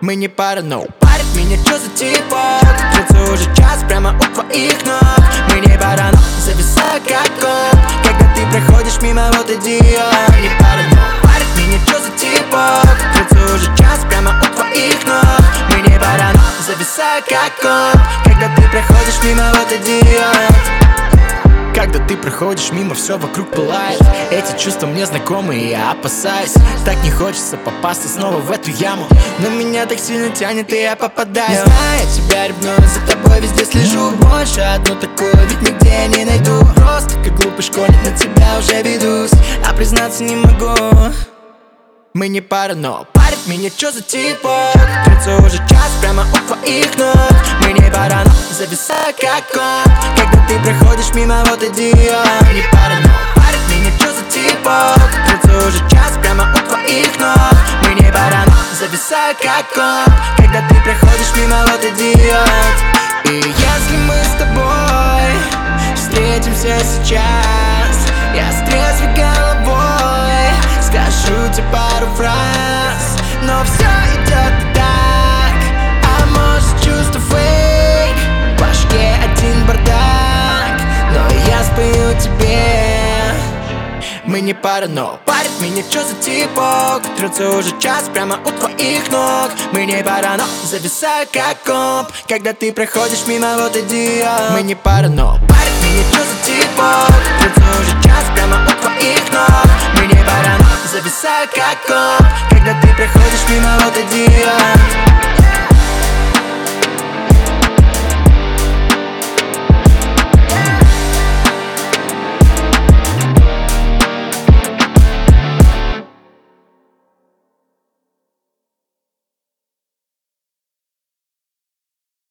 Мы не параноик. Парит меня, чё за типок? Трется уже час прямо у твоих ног. Мы не параноик, зависаю как комп. Когда ты проходишь мимо, вот идиот. Не параноик. Парит меня, чё за типок? Трется уже час прямо у твоих ног. Мы не параноик, зависаю как комп. Когда ты проходишь мимо, вот идиот. Когда ты проходишь мимо, все вокруг пылает. Эти чувства мне знакомы, и я опасаюсь. Так не хочется попасться снова в эту яму, но меня так сильно тянет, и я попадаю. Я знаю, я тебя ревную, за тобой везде слежу. Больше одну такую ведь нигде не найду. Просто как глупый школьник на тебя уже ведусь, а признаться не могу. Мы не параноик. Парит меня, чё за типок? Трется уже час прямо у твоих ног. Мы не параноик, зависаю как комп. Когда ты проходишь мимо, вот идиот. Не параноик. Парит меня, чё за типок? Трется уже час прямо у твоих ног. Мы не параноик, зависаю как комп. Когда ты проходишь мимо, вот идиот. И если мы с тобой встретимся сейчас, я с трезвой головой скажу тебе пару фраз, но все идет не так. А может чувство фейк, в башке один бардак, но я спою тебе. Мы не параноик. Парит меня, чё за типок? Трется уже час прямо у твоих ног. Мы не параноик, зависаю как комп. Когда ты проходишь мимо, вот идиот. Мы не параноик. Парит меня, чё за типок? Трется уже час прямо у твоих ног. Мы не параноик, зависаю как комп. Когда ты проходишь мимо, вот идиот.